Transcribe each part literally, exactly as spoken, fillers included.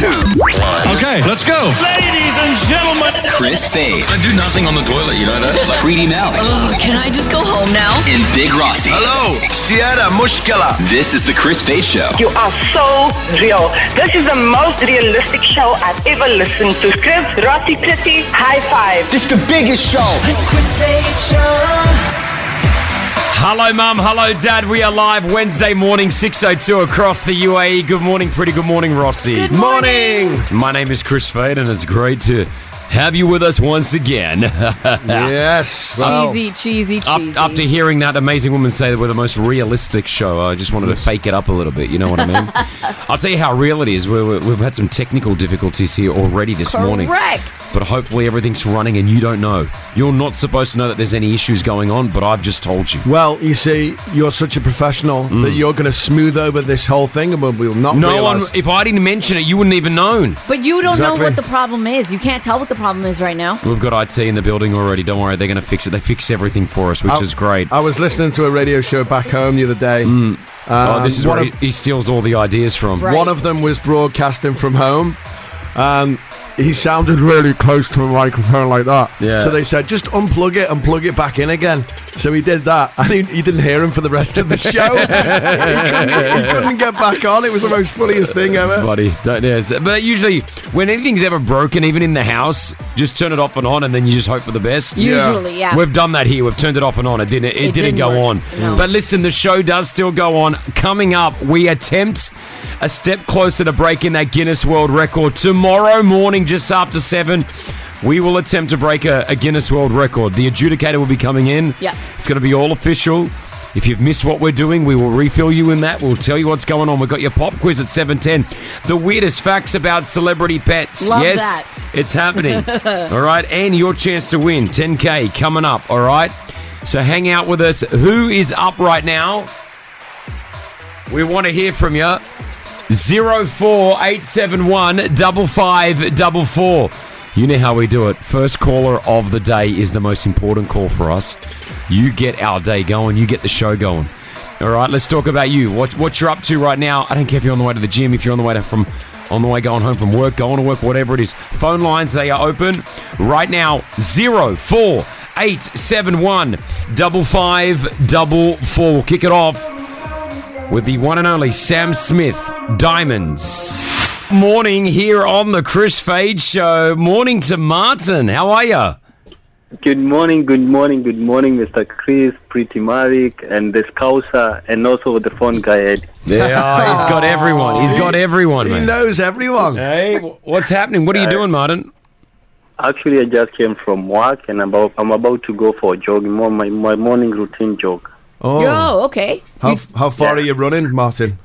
two, one. Okay, let's go. Ladies and gentlemen, Chris Fade, I do nothing on the toilet, you know that? Like, Preeti Malik, Oh, can I just go home now? and Big Rossi. Hello, Sierra Mushkila. This is the Chris Fade Show. You are so real. This is the most realistic show I've ever listened to. Chris, Rossi, Pretty, high five. This the biggest show. Chris Fade Show. Hello, Mum. Hello, Dad. We are live Wednesday morning, six oh two across the U A E. Good morning, Pretty. Good morning, Rossi. Good morning. My name is Chris Fade, and it's great to have you with us once again. Yes. Well, Cheesy, cheesy, cheesy. Up, after hearing that amazing woman say that we're the most realistic show, I just wanted to fake it up a little bit. You know what I mean? I'll tell you how real it is. We're, we've had some technical difficulties here already this morning. Correct. But hopefully everything's running and you don't know. You're not supposed to know that there's any issues going on, but I've just told you. well, you see, you're such a professional that you're going to smooth over this whole thing and we'll, we'll not No realise. one, if I didn't mention it, you wouldn't even known. But you don't Exactly. know what the problem is. You can't tell what the problem is right now. We've got I T in the building already. Don't worry, they're going to fix it. They fix everything for us, which I- is great. I was listening to a radio show back home the other day. oh, this is one where of- he, he steals all the ideas from. Right. One of them was broadcasting from home. Um, he sounded really close to a microphone like that. Yeah. So they said, just unplug it and plug it back in again. So he did that, and he, he didn't hear him for the rest of the show. he, couldn't, he couldn't get back on. It was the most funniest thing ever. Buddy, don't, yeah, it's- but usually when anything's ever broken, even in the house, just turn it off and on, and then you just hope for the best. Usually, yeah. We've done that here. We've turned it off and on. It didn't. It, It didn't, didn't go work. on. No. But listen, the show does still go on. Coming up, we attempt a step closer to breaking that Guinness World Record tomorrow morning, just after seven. We will attempt to break a, a Guinness World Record. The adjudicator will be coming in. Yeah. It's going to be all official. If you've missed what we're doing, we will refill you in that. We'll tell you what's going on. We've got your pop quiz at seven ten. The weirdest facts about celebrity pets. Love yes, that. it's happening. All right, and your chance to win ten K coming up. All right, so hang out with us. Who is up right now? We want to hear from you. Zero four eight seven one double five double four. You know how we do it. First caller of the day is the most important call for us. You get our day going. You get the show going. All right, let's talk about you. What what you're up to right now. I don't care if you're on the way to the gym, if you're on the way to from on the way going home from work, going to work, whatever it is. Phone lines, they are open right now. Zero four eight seven one double five double four. We'll kick it off with the one and only Sam Smith, Diamonds. Morning here on the Chris Fade Show. Morning to Martin. How are you? Good morning, good morning, good morning, Mister Chris, Pretty Malik, and the Scouser, and also the phone guy, Ed. Yeah, he's got everyone. He's got everyone, He man. knows everyone. Hey, what's happening? What are you doing, Martin? Actually, I just came from work, and about, I'm about to go for a jog, more my, my morning routine jog. Oh. Yo, okay. How, how far are you running, Martin?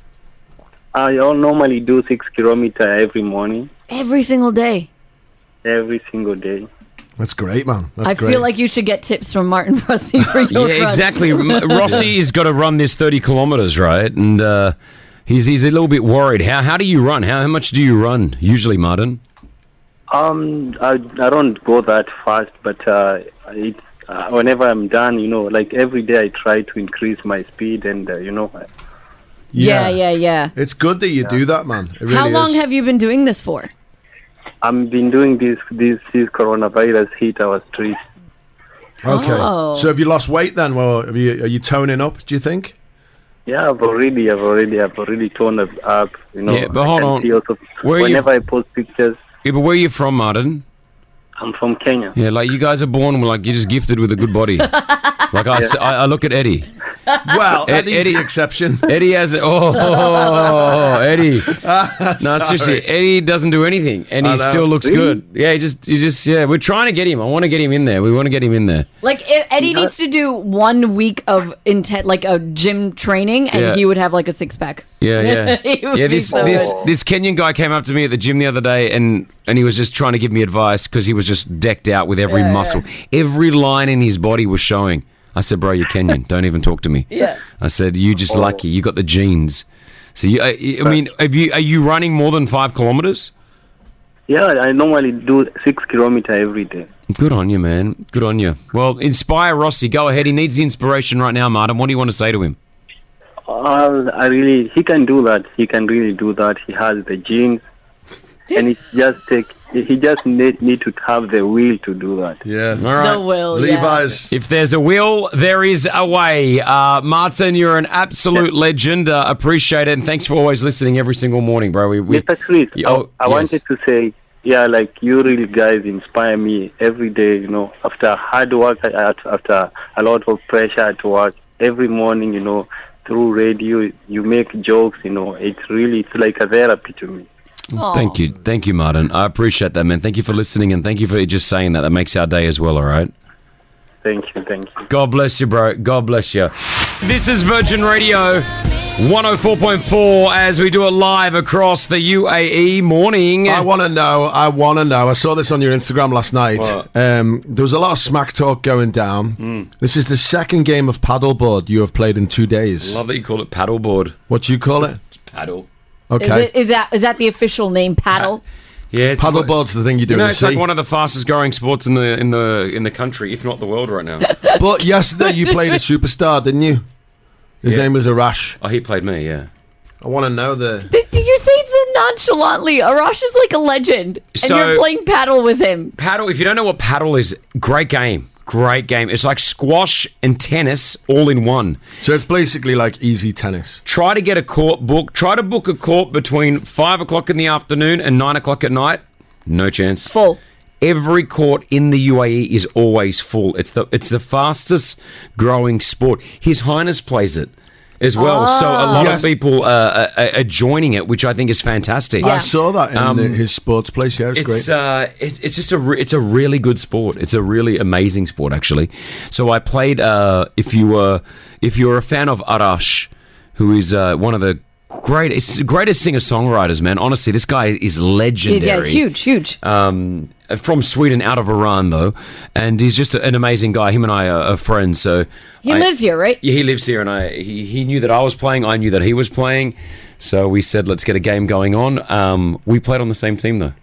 I normally do six kilometer every morning, Every single day. every single day. That's great, man. That's I great. feel like you should get tips from Martin Rossi for your Yeah, run. exactly. M- Rossi's got to run this thirty kilometers, right? And uh, he's he's a little bit worried. How how do you run? How, how much do you run usually, Martin? Um, I, I don't go that fast, but uh, it, uh, whenever I'm done, you know, like every day I try to increase my speed, and uh, you know, Yeah, yeah, yeah. It's good that you do that, man. It really How long is. have you been doing this for? I've been doing this this this coronavirus hit our streets. Okay. Oh. So have you lost weight then? Well, have you, are you toning up, do you think? Yeah, I've already, I've already, I've already toned it up. You know, Yeah, but I hold can on. see also, Where are you- whenever I post pictures, Yeah, but where are you from, Martin? I'm from Kenya. Yeah, like you guys are born like you're just gifted with a good body. Like I, s- I- I look at Eddie. Well, Ed- Eddie's Eddie- the exception. Eddie has oh Eddie. No, seriously, Eddie doesn't do anything, and he I know. still looks Really? good. Yeah, he just, he just, yeah. We're trying to get him. I want to get him in there. We want to get him in there. Like, if Eddie needs to do one week of intent, like a gym training, and Yeah. he would have like a six pack. Yeah, yeah, He would yeah. be This so this good. this Kenyan guy came up to me at the gym the other day, and and he was just trying to give me advice because he was just decked out with every Yeah, yeah. muscle, every line in his body was showing. I said, bro, you're Kenyan. Don't even talk to me. Yeah. I said, you just lucky. You got the genes. So you, I, I mean, have you are you running more than five kilometers? Yeah, I normally do six kilometer every day. Good on you, man. Good on you. Well, inspire Rossi. Go ahead. He needs the inspiration right now, Martin. What do you want to say to him? Uh, I really, he can do that. He can really do that. He has the genes. and it just take. He just need, need to have the will to do that. Yeah. All right. The will, Levi's. If there's a will, there is a way. Uh, Martin, you're an absolute legend. Uh, appreciate it, and thanks for always listening every single morning, bro. We, we, Mister Chris, Oh, I, I yes. wanted to say, yeah, like you really guys inspire me every day. You know, after hard work, I- after a lot of pressure at work, every morning, you know, through radio, you make jokes. You know, it's really it's like a therapy to me. Aw. Thank you. Thank you, Martin. I appreciate that, man. Thank you for listening, and thank you for just saying that. That makes our day as well, all right? Thank you, thank you. God bless you, bro. God bless you. This is Virgin Radio one oh four point four as we do it live across the U A E morning. I want to know. I want to know. I saw this on your Instagram last night. What? Um, there was a lot of smack talk going down. Mm. This is the second game of paddleboard you have played in two days. Love that you call it paddleboard. What do you call it? Paddle. Okay. Is, it, is that is that the official name, paddle? Yeah, it's Paddleboard's the thing you do You know, in the it's sea. like one of the fastest growing sports in the in the in the country, if not the world, right now. But yesterday you played a superstar, didn't you? His Yeah. name was Arash. Oh, he played me, yeah. I want to know the. Did, did you say it so nonchalantly? Arash is like a legend, and So- you're playing paddle with him. Paddle. If you don't know what paddle is, great game. Great game. It's like squash and tennis all in one. So it's basically like easy tennis. Try to get a court book. Try to book a court between five o'clock in the afternoon and nine o'clock at night. No chance. Full. Every court in the U A E is always full. It's the it's the fastest growing sport. His Highness plays it as well. So a lot Yes. of people uh, are, are joining it, which I think is fantastic. I saw that in Um, the, his sports place. Yeah, it was It's great. uh, it's it's just a re- it's a really good sport. It's a really amazing sport, actually. So I played. Uh, if you were if you're a fan of Arash, who is uh, one of the greatest greatest singer songwriters, man. Honestly, this guy is He's, legendary. yeah, huge, huge. Um, from Sweden, out of Iran though, and he's just an amazing guy. Him and I are, are friends. So He I- lives here, right? Yeah, he lives here, and I he, he knew that I was playing. I knew that he was playing. So we said, let's get a game going on. Um, we played on the same team though,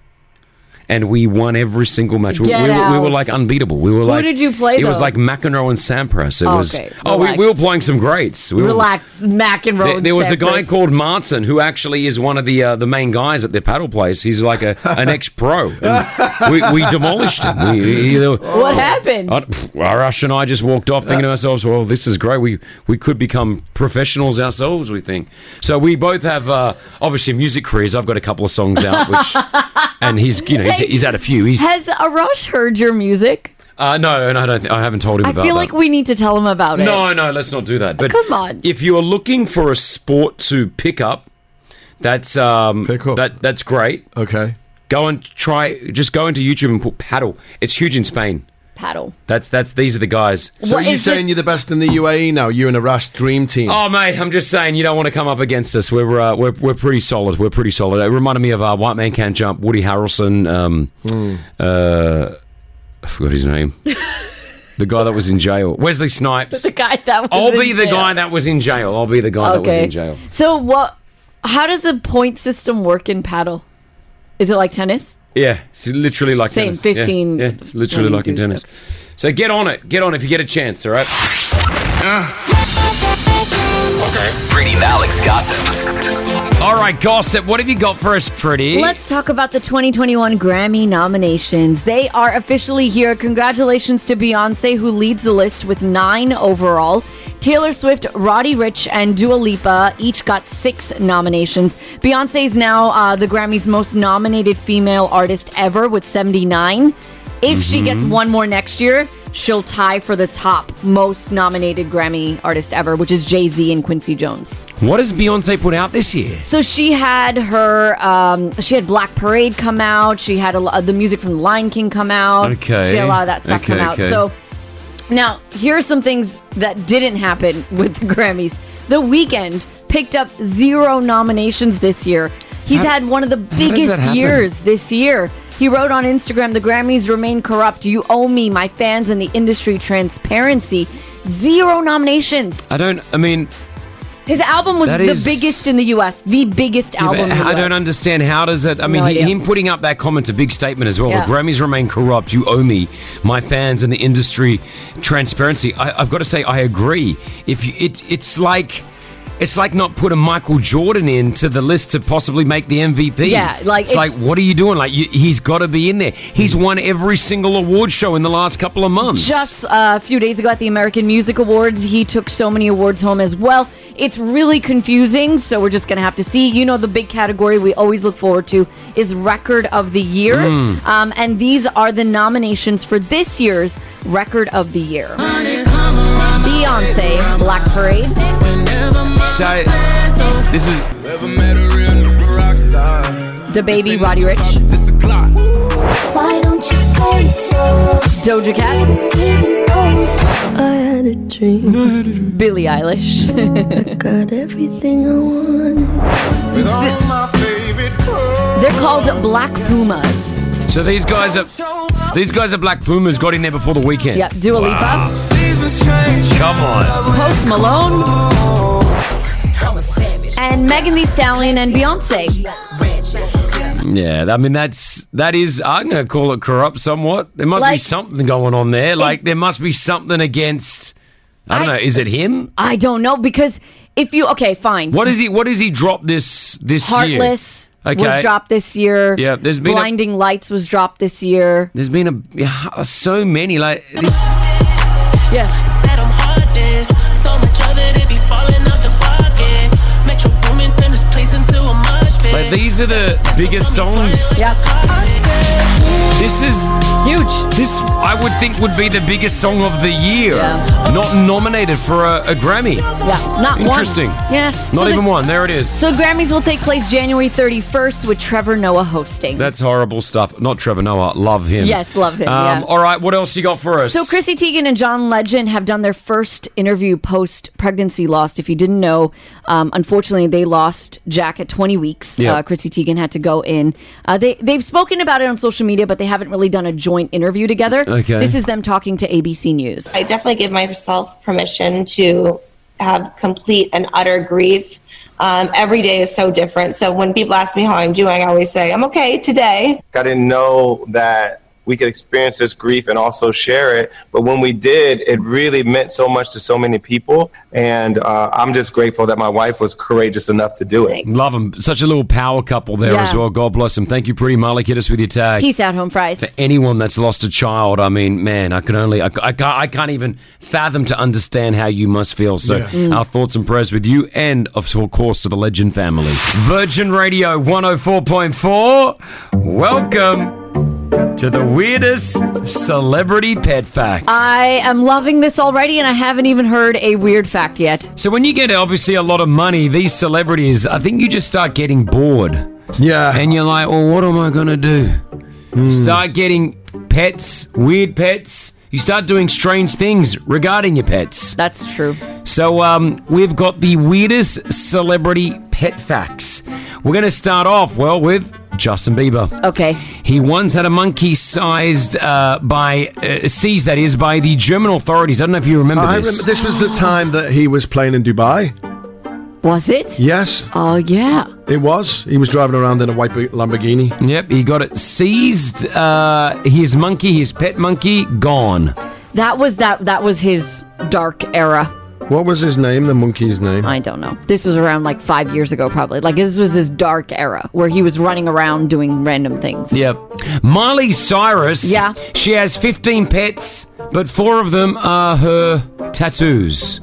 and we won every single match. We, Get we, were, we were out. like unbeatable. We were like, did you play, It was though? like McEnroe and Sampras. It Oh, was okay. oh, we, Relax. we were playing some greats. We were, Relax, McEnroe. there, and there was a guy Sampras. called Martin who actually is one of the uh, the main guys at the paddle place. He's like a an ex pro. We, we demolished him. We, he- What happened? I, pff, Arash and I just walked off thinking to ourselves, well, this is great. We we could become professionals ourselves, we think. So we both have, uh, obviously, music careers. I've got a couple of songs out, which, and he's, you know, he's, he's had a few. He's, Has Arash heard your music? uh, no, and I don't. Th- I haven't told him I about feel that. like we need to tell him about it. No, no, let's not do that. But Come on. if you are looking for a sport to pick up, that's um, Pick up. that that's great. Okay. Go and try. Just go into YouTube and put paddle. It's huge in Spain. Paddle. That's that's these are the guys. So What you're is saying it- you're the best in the U A E now? You and Arash dream team. Oh mate, I'm just saying you don't want to come up against us. We're uh, we're we're pretty solid. We're pretty solid. It reminded me of uh, White Man Can't Jump, Woody Harrelson. Um, uh, I forgot his name. The guy that was in jail, Wesley Snipes. The guy that was I'll in be the jail. guy that was in jail. I'll be the guy that was Okay. in jail. So what? How does the point system work in paddle? Is it like tennis? Yeah, it's literally like Same, tennis. Yeah, fifteen, Yeah, it's literally like in twenty-two tennis. So get on it. Get on if you get a chance, all right? Pretty Malik's gossip. All right, gossip. What have you got for us, Pretty? Let's talk about the twenty twenty-one Grammy nominations. They are officially here. Congratulations to Beyonce, who leads the list with nine overall. Taylor Swift, Roddy Ricch, and Dua Lipa each got six nominations. Beyonce is now uh, the Grammy's most nominated female artist ever with seventy-nine. If she gets one more next year, she'll tie for the top most nominated Grammy artist ever, which is Jay-Z and Quincy Jones. What has Beyonce put out this year? So she had her, um, she had Black Parade come out. She had a, lo- the music from The Lion King come out. Okay. She had a lot of that stuff Okay, come out. okay. So now here are some things that didn't happen with the Grammys. The Weeknd picked up zero nominations this year. He's How- had one of the does that biggest happen? years this year. He wrote on Instagram, "The Grammys remain corrupt. You owe me, my fans, and the industry transparency." Zero nominations. I don't, I mean, His album was That the is- biggest in the U S. The biggest album in the I U S. don't understand. How does it, I mean, No he, idea. him putting up that comment's a big statement as well. Yeah. The Grammys remain corrupt. You owe me, my fans, and the industry transparency. I, I've got to say, I agree. If you, it, It's like, it's like not putting Michael Jordan into the list to possibly make the M V P. Yeah, like, it's, like, it's- what are you doing? Like, you, he's got to be in there. He's won every single award show in the last couple of months. Just uh, a few days ago at the American Music Awards, he took so many awards home as well. It's really confusing, so we're just going to have to see. You know, the big category we always look forward to is Record of the Year. Mm. Um, and these are the nominations for this year's Record of the Year. Beyonce, Black Parade. So, this is... DaBaby, Roddy Ricch. Why don't you say so? Doja Cat. I had a dream. Billie Eilish. Got everything I wanted. They're called Black Pumas. So these guys are... These guys are Black Pumas, got in there before the weekend. Yep, Dua Lipa. Come on. Post Malone. And Megan Thee Stallion and Beyonce. Yeah, I mean, that's, that is, I'm going to call it corrupt somewhat. There must be Like- something going on there. Like, there must be something against, I don't I- know, is it him? I don't know, because if you... Okay, fine. What is he, what is he dropped this, this year? Heartless Okay. was dropped this year. Yeah, there's been a- Blinding Lights was dropped this year. There's been a, yeah, so many, like, this, Yeah. Said I'm heartless, so much of it, it be falling out the pocket. Metro booming, turn this place into a mosh pit. like, these are the biggest songs. Yeah. This is Huge. This, I would think, would be the biggest song of the year. Yeah. Not nominated for a, a Grammy. Yeah, not one. Interesting. Yeah. Not so even the, one. There it is. So Grammys will take place January thirty-first with Trevor Noah hosting. That's horrible stuff. Not Trevor Noah. Love him. Yes, love him, Um, yeah. All right, what else you got for us? So Chrissy Teigen and John Legend have done their first interview post-pregnancy loss. If you didn't know, um, unfortunately, they lost Jack at twenty weeks. Yep. Uh, Chrissy Teigen had to go in. Uh, they, they've spoken about it on social media, but they haven't really done a joint interview together. Okay. This is them talking to A B C News. I definitely give myself permission to have complete and utter grief. Um, every day is so different. So when people ask me how I'm doing, I always say, I'm okay today. I didn't know that we could experience this grief and also share it. But when we did, it really meant so much to so many people. And uh, I'm just grateful that my wife was courageous enough to do it. Love them. Such a little power couple there Yeah. as well. God bless them. Thank you, Pretty Malik. Hit us with your tag. Peace out, home fries. For anyone that's lost a child, I mean, man, I can only, I, I, can't, I can't even fathom to understand how you must feel. So, Yeah. Mm. our thoughts and prayers with you and, of course, to the Legend family. Virgin Radio one oh four point four. Welcome to the weirdest celebrity pet facts. I am loving this already, and I haven't even heard a weird fact yet. So when you get obviously a lot of money, these celebrities, I think you just start getting bored. Yeah. And you're like, well, what am I going to do? Start getting pets, weird pets. You start doing strange things regarding your pets. That's true. So um, we've got the weirdest celebrity pet facts. We're going to start off, well, with Justin Bieber. Okay. He once had a monkey sized uh, by, uh, seized that is, by the German authorities. I don't know if you remember I this. remember this was the time that he was playing in Dubai. Was it? Yes, Oh, yeah. it was. He was driving around in a white Lamborghini. Yep, he got it seized. Uh, his monkey, his pet monkey, gone. That was that. That was his dark era. What was his name, the monkey's name? I don't know. This was around like five years ago, probably. Like this was his dark era where he was running around doing random things. Yep. Miley Cyrus. Yeah. She has fifteen pets, but four of them are her tattoos.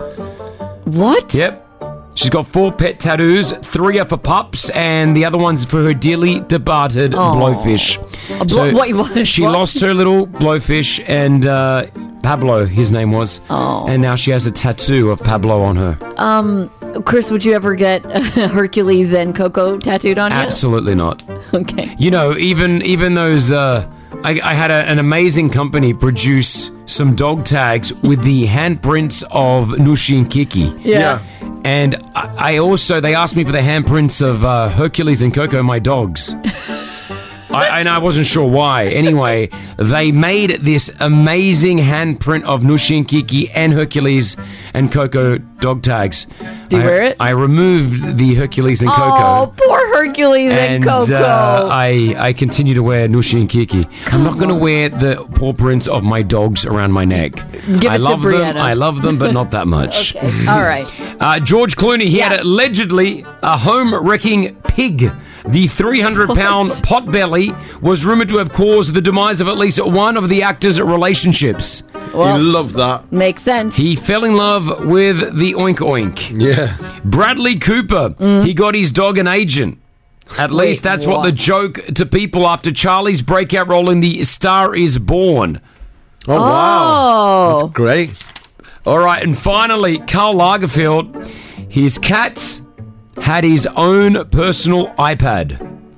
What? Yep. She's got four pet tattoos. Three are for pups, and the other one's for her dearly departed Aw. blowfish. A blo- wait, what? She What? lost her little blowfish, and uh, Pablo, his name was. Oh. And now she has a tattoo of Pablo on her. Um, Chris, would you ever get Hercules and Coco tattooed on you? Absolutely not. Okay. You know, even even those. Uh, I, I had a, an amazing company produce some dog tags with the handprints of Nushi and Kiki. Yeah. And I, I also, they asked me for the handprints of uh, Hercules and Coco, my dogs. I, and I wasn't sure why. Anyway, they made this amazing handprint of Nushi and Kiki and Hercules and Coco dog tags. Do you I, wear it? I removed the Hercules and Coco. Oh, poor Hercules and, And Coco. uh, I, I continue to wear Nushi and Kiki. I'm not going to wear the paw prints of my dogs around my neck. Give I it to love them. Brianna. I love them, but not that much. Okay. All right. Uh, George Clooney, he had allegedly a home-wrecking pig. The three hundred pound potbelly was rumored to have caused the demise of at least one of the actor's relationships. Well, you love that. Makes sense. He fell in love with the Oink Oink. Yeah. Bradley Cooper, he got his dog an agent. At Wait, least that's what what? the joke to people after Charlie's breakout role in The Star is Born. Oh, wow. That's great. All right, and finally, Karl Lagerfeld, his cats had his own personal iPad.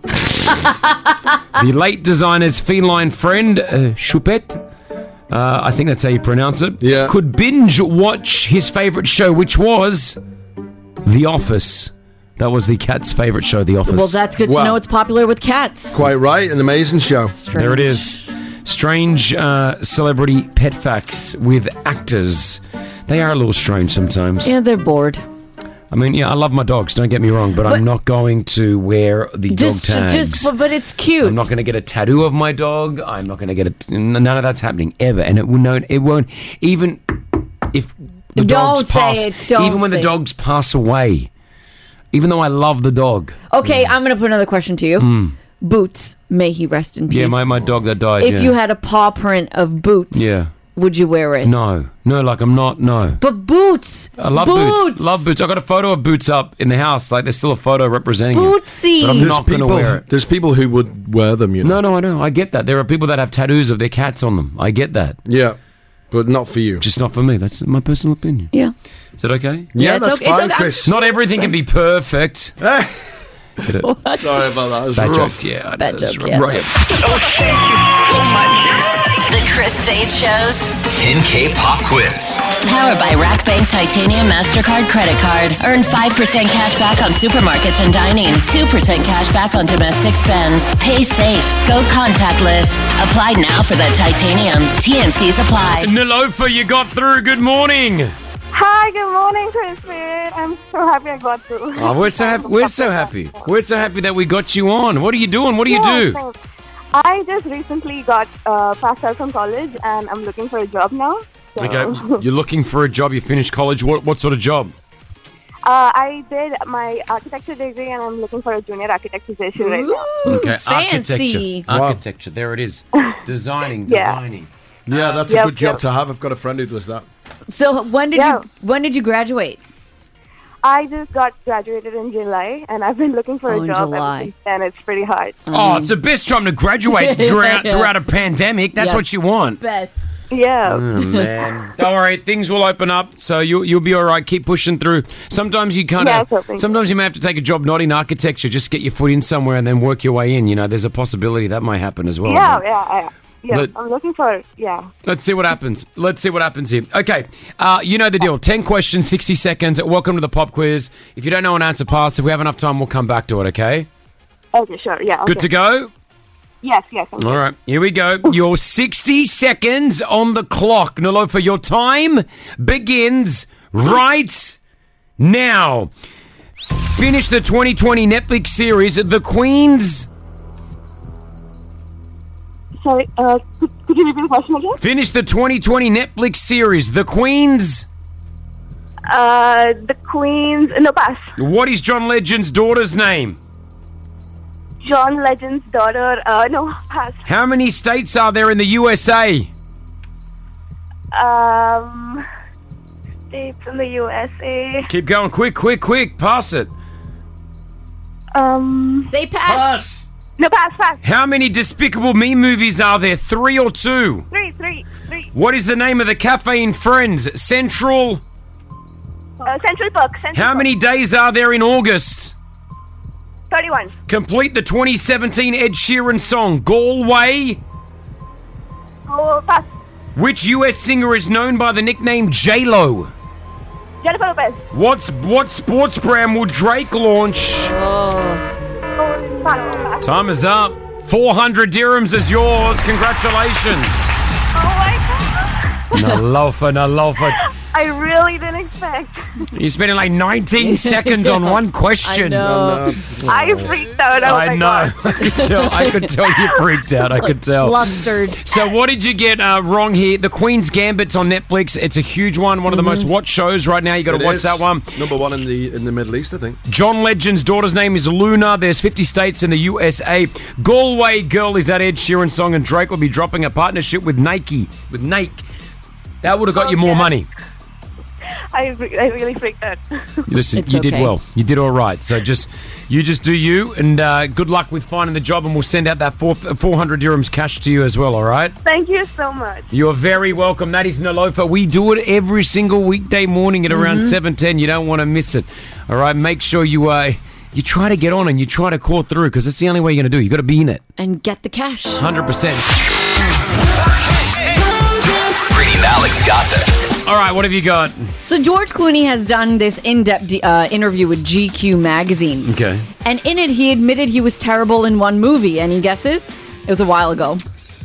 The late designer's feline friend, uh, Choupette, uh, I think that's how you pronounce it, yeah. could binge watch his favorite show, which was The Office. That was the cat's favorite show, The Office. Well, that's good Wow. to know it's popular with cats. Quite right. An amazing show. There it is. Strange uh, celebrity pet facts with actors. They are a little strange sometimes. Yeah, they're bored. I mean, yeah, I love my dogs, don't get me wrong, but, But- I'm not going to wear the Just, dog tags. just, but, but it's cute. I'm not going to get a tattoo of my dog. I'm not going to get a... None of that's happening ever. And it, will no, it won't... Even if the Don't dogs say pass... it, don't even when the say it. dogs pass away, even though I love the dog. Okay, I'm going to put another question to you. Mm. Boots, may he rest in peace. Yeah, my, my dog that died, If yeah. you had a paw print of Boots, Yeah. would you wear it? No. No, like I'm not, no. But Boots! I love boots. Love boots. I got a photo of Boots up in the house. Like there's still a photo representing Bootsy. him. But I'm There's not going to people- wear it. There's people who would wear them, you know. No, no, I know. I get that. There are people that have tattoos of their cats on them. I get that. Yeah, but not for you. Just not for me. That's my personal opinion. Yeah. Is it okay? Yeah, Yeah, it's that's okay- it's fine, okay. Chris. Not everything can be perfect. Get it? Sorry about that. It was Bad rough. joke. Yeah, I know, Bad that's joke, yeah. right. The Chris Fade Show's ten K Pop Quiz. powered by Rack Bank Titanium MasterCard Credit Card. Earn five percent cash back on supermarkets and dining. two percent cash back on domestic spends. Pay safe. Go contactless. Apply now for the Titanium. T N Cs apply. Nilofa, you got through. Good morning. Hi, good morning, Crispin. I'm so happy I got through. Oh, we're so happy. We're so happy. We're so happy that we got you on. What are you doing? What do you Yeah, do? thanks. I just recently got uh, passed out from college and I'm looking for a job now. So. Okay, you're looking for a job. You finished college. What what sort of job? Uh, I did my architecture degree and I'm looking for a junior architect position right now. Okay, fancy. architecture. Architecture. There it is. Designing. Yeah. Designing. Yeah, that's Yep, a good job yep. to have. I've got a friend who does that. So when did Yeah. you when did you graduate? I just got graduated in July and I've been looking for Oh, a in job July. ever since then. It's pretty hard. Oh, it's the best time to graduate throughout, Yeah. throughout a pandemic. That's Yeah. what you want. Best. Yeah. Oh, man. Don't worry, things will open up, so you'll, you'll be all right. Keep pushing through. Sometimes you kind Yeah, of, so thank you. sometimes you may have to take a job not in architecture, just get your foot in somewhere and then work your way in. You know, there's a possibility that might happen as well. yeah, but yeah, yeah. Yeah, Let- I'm looking for, yeah. Let's see what happens. Let's see what happens here. Okay, uh, you know the deal. ten questions, sixty seconds. Welcome to the pop quiz. If you don't know an answer, pass. If we have enough time, we'll come back to it, okay? Okay, sure, yeah. Good okay. to go? Yes, yes. I'm All right, here we go. Your sixty seconds on the clock. Nilofa, your time begins right now. Finish the twenty twenty Netflix series, The Queens. Sorry, uh, could, could you repeat the question again? Finish the twenty twenty Netflix series, The Queens. Uh, the Queen's, no, pass. What is John Legend's daughter's name? John Legend's daughter, uh, no, pass. How many states are there in the U S A? Um, states in the U S A. Keep going, quick, quick, quick. Pass it. Um, Say pass. no, pass, pass. How many Despicable Me movies are there? Three or two? Three, three, three. What is the name of the cafe in Friends? Central. Uh, Central Park, Central How Park. many days are there in August? thirty-one. Complete the twenty seventeen Ed Sheeran song, Galway. Oh, pass. Which U S singer is known by the nickname J-Lo? Jennifer Lopez. What's, what sports brand will Drake launch? Oh, pass, pass. Time is up. four hundred dirhams is yours. Congratulations. Oh my God. Nalofa, Nalofa. I really didn't expect. You're spending like nineteen seconds on one question. I know. I freaked out. Oh I my know. God. I could tell. I could tell you freaked out. I could tell. Flustered. So, what did you get uh, wrong here? The Queen's Gambit's on Netflix. It's a huge one. One of the most watched shows right now. You got to It watch is. that one. Number one in the in the Middle East, I think. John Legend's daughter's name is Luna. There's fifty states in the U S A. Galway Girl is that Ed Sheeran song, and Drake will be dropping a partnership with Nike. With Nike. That would have got you more money. I, re- I really freaked out. Listen, It's you did okay. well. You did all right. So just you just do you, and uh, good luck with finding the job, and we'll send out that four, four hundred dirhams cash to you as well, all right? Thank you so much. You're very welcome. That is Nalofa. We do it every single weekday morning at around Mm-hmm. seven ten. You don't want to miss it. All right? Make sure you uh, you try to get on and you try to call through, because that's the only way you're going to do it. you got to be in it. And get the cash. one hundred percent. Pretty Malik's gossip. All right, what have you got? So George Clooney has done this in-depth uh, interview with G Q magazine. Okay. And in it, he admitted he was terrible in one movie. Any guesses? It was a while ago.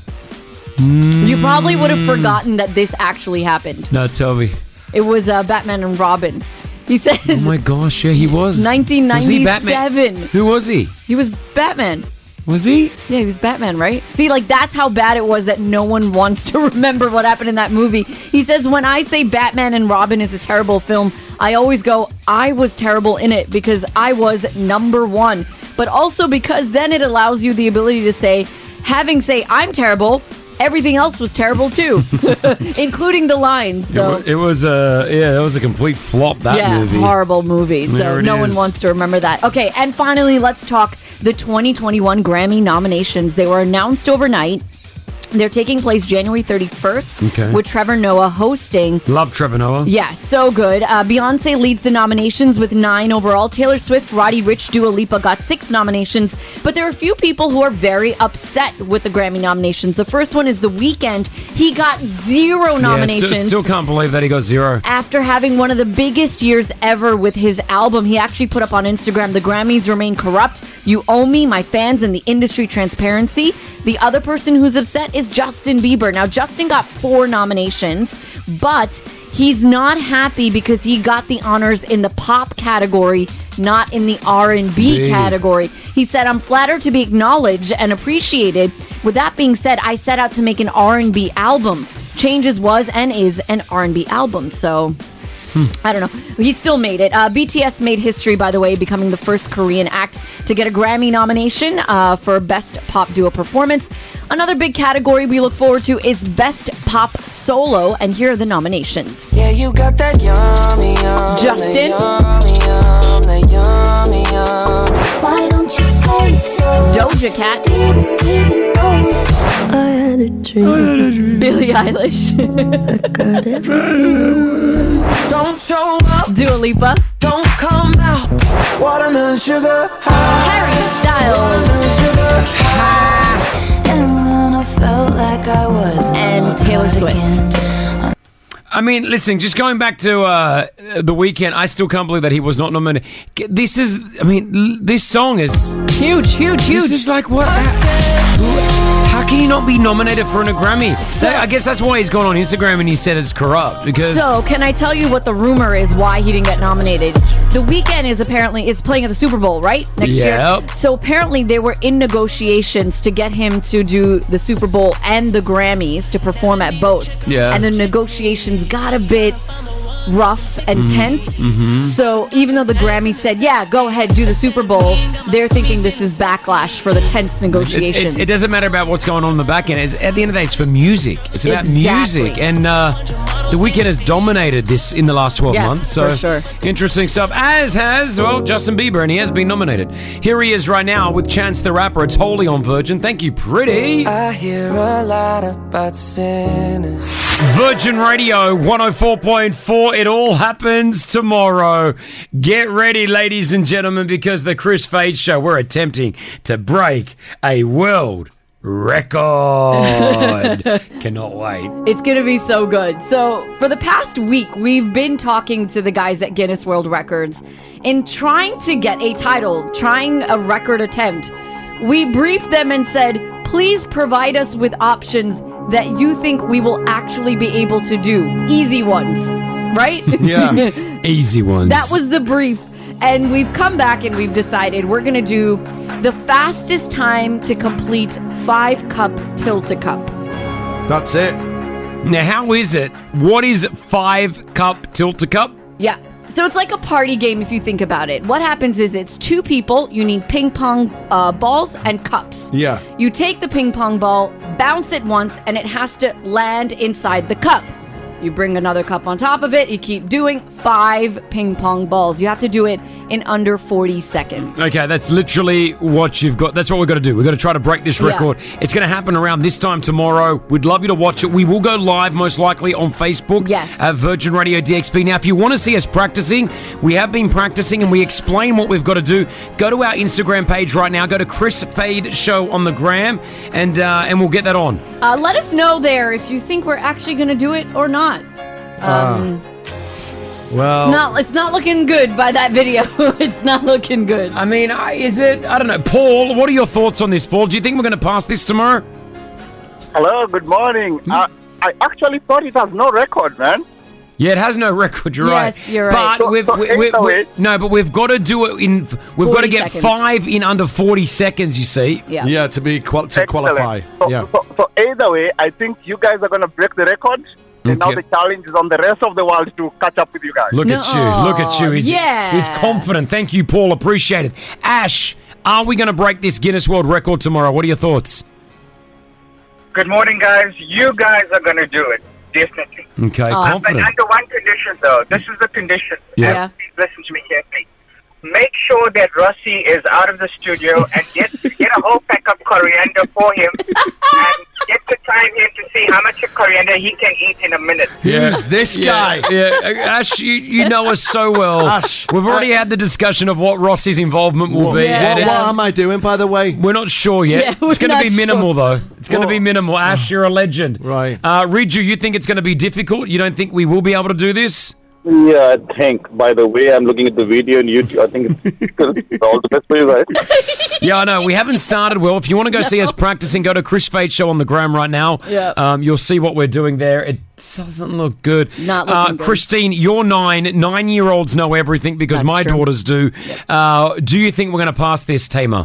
You probably would have forgotten that this actually happened. No, tell me. It was uh, Batman and Robin. He says Oh my gosh, yeah, he was. nineteen Was he Batman? ninety-seven. Who was he? He was Batman. Was he? Yeah, he was Batman, right? See, like, that's how bad it was that no one wants to remember what happened in that movie. He says, when I say Batman and Robin is a terrible film, I always go, I was terrible in it because I was number one. But also because then it allows you the ability to say, having say I'm terrible, everything else was terrible too, including the lines. It, So. wa- it was a yeah, that was a complete flop. That yeah, movie. horrible movie. So There it no one is. wants to remember that. Okay, and finally, let's talk the twenty twenty-one Grammy nominations. They were announced overnight. They're taking place January thirty-first Okay. with Trevor Noah hosting. Love Trevor Noah. Yeah, so good. Uh, Beyonce leads the nominations with nine overall. Taylor Swift, Roddy Ricch, Dua Lipa got six nominations. But there are a few people who are very upset with the Grammy nominations. The first one is The Weeknd. He got zero Yeah, nominations. still, still can't believe that he got zero. After having one of the biggest years ever with his album, he actually put up on Instagram, the Grammys remain corrupt. You owe me, my fans, and the industry transparency. The other person who's upset is Justin Bieber. Now, Justin got four nominations, but he's not happy because he got the honors in the pop category, not in the R and B Hey. category. He said, I'm flattered to be acknowledged and appreciated. With that being said, I set out to make an R and B album. Changes was and is an R and B album, so... I don't know. He still made it. Uh, B T S made history, by the way, becoming the first Korean act to get a Grammy nomination uh, for Best Pop Duo Performance. Another big category we look forward to is Best Pop Solo, and here are the nominations. Yeah, you got that yummy, yum, Justin. that yummy, yum, that yummy, yum. Why don't you say so? Doja Cat. Didn't even notice. I had a dream. Billie Eilish. I got everything. Don't show up. Dua Lipa. Don't come out. Watermelon sugar high. Harry Styles. Watermelon sugar high. And when I felt like I was And Taylor Swift. I mean, listen, just going back to uh, The Weeknd, I still can't believe that he was not nominated. This is, I mean, l- this song is... Huge, huge, huge. This is like, what? How, how can he not be nominated for a Grammy? That- I guess that's why he's gone on Instagram and he said it's corrupt, because... So, can I tell you what the rumor is why he didn't get nominated? The Weeknd is apparently is playing at the Super Bowl, right? Next year. Yep. So apparently they were in negotiations to get him to do the Super Bowl and the Grammys to perform at both. Yeah. And the negotiations got a bit rough and Mhm. tense. Mhm. So even though the Grammys said, yeah, go ahead, do the Super Bowl, they're thinking this is backlash for the tense It, negotiations. it, it doesn't matter about what's going on in the back end. It's, at the end of the day, it's for music. It's about Exactly. music. And uh, The Weeknd has dominated this in the last twelve Yeah, months. So for sure. interesting stuff. As has, well, Justin Bieber, and he has been nominated. Here he is right now with Chance the Rapper. It's wholly on Virgin. Thank you, Pretty. I hear a lot about sinners. Virgin Radio one oh four point four. It all happens tomorrow. Get ready, ladies and gentlemen, because the Chris Fade Show, we're attempting to break a world record. Cannot wait. It's going to be so good. So, for the past week, we've been talking to the guys at Guinness World Records in trying to get a title, trying a record attempt we briefed them and said, please provide us with options that you think we will actually be able to do. Easy ones, right? Yeah. Easy ones. That was the brief. And we've come back and we've decided we're going to do the fastest time to complete five cup Tilt-A-Cup. That's it. Now, how is it? What is five cup Tilt-A-Cup? Yeah. So it's like a party game if you think about it. What happens is it's two people. You need ping pong uh, balls and cups. Yeah. You take the ping pong ball, bounce it once, and it has to land inside the cup. You bring another cup on top of it. You keep doing five ping pong balls. You have to do it in under forty seconds. Okay, that's literally what you've got. That's what we've got to do. We've got to try to break this record. Yeah. It's going to happen around this time tomorrow. We'd love you to watch it. We will go live most likely on Facebook. Yes. At Virgin Radio D X P. Now, if you want to see us practicing, we have been practicing and we explain what we've got to do. Go to our Instagram page right now. Go to Chris Fade Show on the gram and, uh, and we'll get that on. Uh, let us know there if you think we're actually going to do it or not. Um, uh, well, it's not. It's not looking good by that video. It's not looking good. I mean, I, is it? I don't know. Paul, what are your thoughts on this, Paul? Do you think we're going to pass this tomorrow? Hello. Good morning. Uh, I actually thought it has no record, man. Yeah, it has no record. You're yes, right. you're right. But we've, so, so we, we, we, no, but we've got to do it in. We've got to get seconds. five in under forty seconds. You see? Yeah. Yeah, to be qual- to Excellent. qualify. So, Yeah. so, so either way, I think you guys are going to break the record. And now Okay. the challenge is on the rest of the world to catch up with you guys. Look at you. Look at you. He's, yeah. he's confident. Thank you, Paul. Appreciate it. Ash, are we going to break this Guinness World Record tomorrow? What are your thoughts? Good morning, guys. You guys are going to do it. Definitely. Okay, Oh. But confident. under one condition, though. This is the condition. Yeah. And please listen to me carefully. Make sure that Rossi is out of the studio and get get a whole pack of coriander for him and get the time here to see how much of coriander he can eat in a minute. Who's this guy? Yeah, yeah. Ash, you, you know us so well. Ash, We've already had the discussion of what Rossi's involvement will What, be. what, and what it's- am I doing, by the way? We're not sure yet. Yeah, we're it's going to not be minimal, sure. though. It's going to be Well- minimal. Ash, you're a legend. Right. Uh, Riju, you think it's going to be difficult? You don't think we will be able to do this? Yeah, I think. By the way, I'm looking at the video on YouTube. I think it's all the best for you guys. Yeah, I know. We haven't started well. If you want to go see us practicing, go to Chris Fade Show on the gram right now. Yeah. Um, you'll see what we're doing there. It doesn't look good. Not uh, looking good. Christine, you're nine. Nine-year-olds know everything because That's my true. daughters do. Uh, do you think we're going to pass this, Tamar?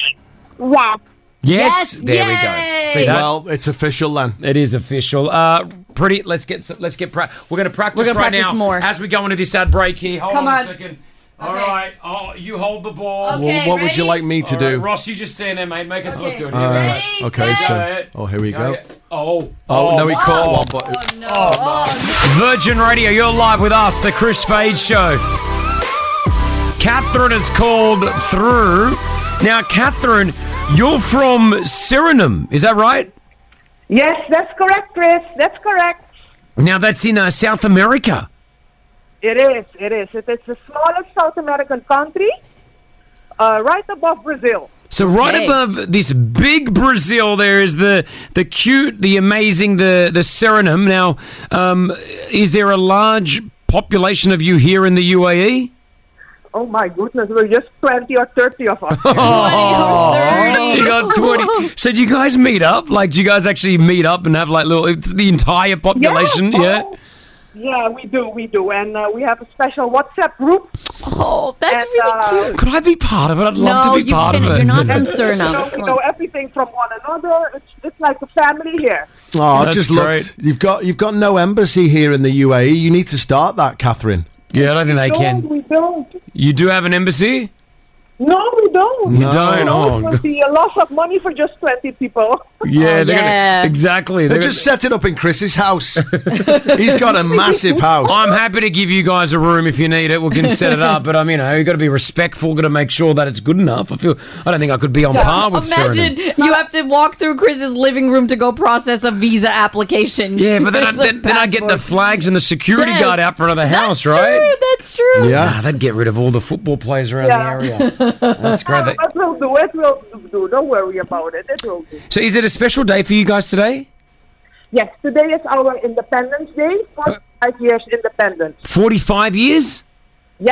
Yeah. Yes. Yes, There we yay. go. See that? Well, it's official then. It is official. Uh, pretty. Let's get. some- Let's get. Pra- we're going to practice We're gonna right practice now more. as we go into this ad break here. Hold Come on, on. a second. All Okay. right. Oh, you hold the ball. Okay. Well, what would you ready? like me to All right, do? Ross, you just stand there, mate. Make us look Okay. good. Uh, Ready, okay, set. so. ahead. Oh, here we go. Okay. Oh. Oh, no, he oh, caught oh. one, but. Oh, no. Oh, Virgin Radio, you're live with us, the Chris Fade Show. Catherine is called through. Now, Catherine, you're from Suriname, is that right? Yes, that's correct, Chris. That's correct. Now, that's in uh, South America. It is. It is. It is the smallest South American country, uh, right above Brazil. So right Okay. above this big Brazil, there is the the cute, the amazing, the the Suriname. Now, um, is there a large population of you here in the U A E? Oh my goodness, we're just twenty or thirty of us. Oh, you got twenty. So do you guys meet up? Like, do you guys actually meet up and have like little? It's the entire population, yeah. oh, yeah, we do, we do, and uh, we have a special WhatsApp group. Oh, that's And, really uh, cute. Could I be part of it? I'd love No, to be you part can't. of it. You're not from You know, Suriname. we Come know on. everything from one another. It's, it's like a family here. Oh, I That's just great. looked. You've got you've got no embassy here in the U A E. You need to start that, Catherine. Yeah, I don't think they Don't, can. we don't. You do have an embassy? No, we don't. You don't? No, Oh, it would be a loss of money for just twenty people. Yeah, Oh, they're yeah. Gonna, exactly. They They're just gonna- set it up in Chris's house. He's got a massive house. I'm happy to give you guys a room if you need it. We can set it up, but I mean, you know, you got to be respectful. Got to make sure that it's good enough. I feel. I don't think I could be on par with Imagine Suriname. you have to walk through Chris's living room to go process a visa application. Yeah, but then, I, It's a then, then I get the passport. flags and the security Yes. guard out front of the house, True, right? that's true. Yeah. Ah, that'd get rid of all the football players around Yeah. the area. That's great. They- It will do. It will do. Don't worry about it. It will do. So, is it a special day for you guys today? Yes, today is our Independence Day. forty-five years independence. Forty-five years. Yes.